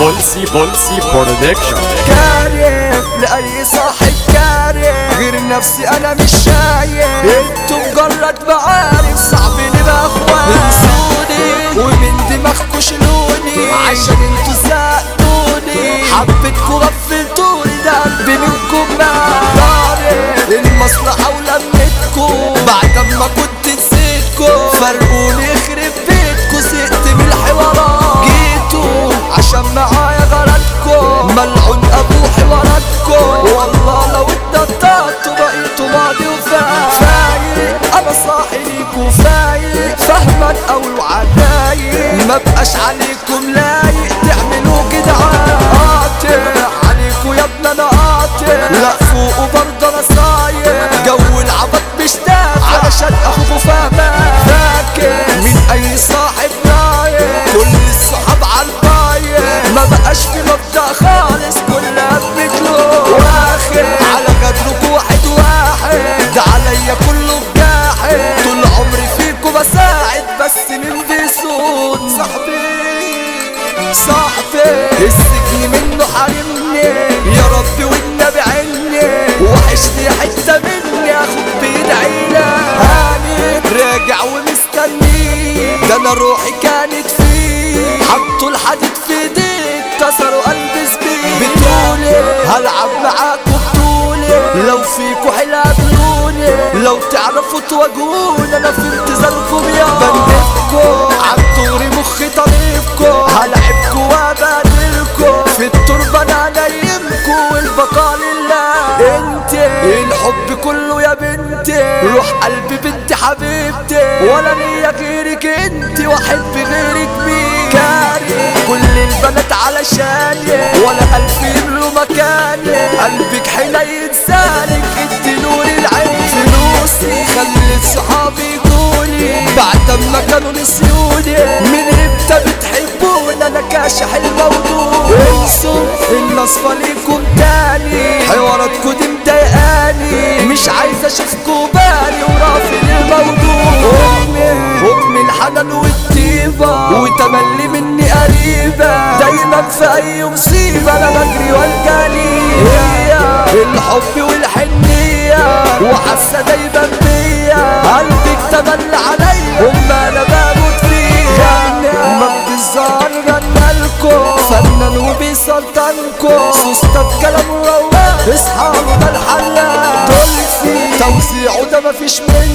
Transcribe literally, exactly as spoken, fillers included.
بولسي بولسي برودكشن. كارف لأي صاحب كارف غير نفسي أنا مش شايف. انتوا مجرد معارف صعب نبقى اخوات. انسوني ومن دماغكوا شيلوني عشان انتوا زقتوني. حبيتكوا غفلتوني ده قلبي منكم معارف. المصلحة ولمتكوا بعد ما كنت نسيتكوا. فرقوني يخرب بيتكوا زهقت من الحوارات. جيتوا عشان معايا غلطكوا ملعون ابو حواراتكوا. والله لو اتنططتوا بقيتوا ماضي وفايق. انا صاحي ليكوا فايق فاهمك اوي وعدايق. مبقاش عليكم لايق تعملوا كده قاطع عليكوا يا ابني انا قاطع. لا فوق وبرضه انا صايع. جو العبط مش دافع علشان اخوكوا فاهمك. فاكر من اي صاحب نايم كل الصحاب عالبايع. ما بقاش في مبدأ خالص كلها بمثله واخد. على قدركوا واحد واحد ده عليا كله بجاحد. طول عمري فيكوا بساعد بس مين بيسود. صاحبي صاحبي السجن منه حارمني يا ربي والنبي عني. وحشني حتة مني اخوك بيدعيلك. هاني راجع ومستنيك ده انا روحي كانت فيه. حطوا الحديد في ايديك كسروا قلبي زبيب. بتقولي هلعب معاكوا بطولي لو فيكوا حيلة قابلوني. لو تعرفوا تواجهوني انا في انتظاركم يا بندفكوا. عالطوري مخي طريقكوا هلعبكوا وابادلكوا. في التربة انا نايمكوا والبقاء لله. انت الحب كله يا بنتي روح قلبي بنتي حبيبتي. ولا ليا غيرك انت واحب غيرك مين. كاري كل البنات علشاني ولا ألف يملوا مكاني. قلبك حنين سالك انت نور العين. فلوسي خلت صحابي يقولي بعد ما كانوا نسيوني. من امتى بتحبوني انا كاشح الموضوع. انسوا النصفة ليكم تاني حواراتكوا دي مضايقاني. مش عايز اشوفكوا بالي ورافض الموضوع. امي امي الحنان والطيبة وتملي مني قريبة. دايما في اي مصيبة انا بجري والجالي. هي الحب والحنية وحاسة دايما بيا. قلبك تملي عليا وما انا بموت فيها. ما بتظهر غنالكوا فنان وبيسلطنكوا. سوسته بكلام روان اصحابه ده الحلال. دولسي توزيعه ده مفيش منه.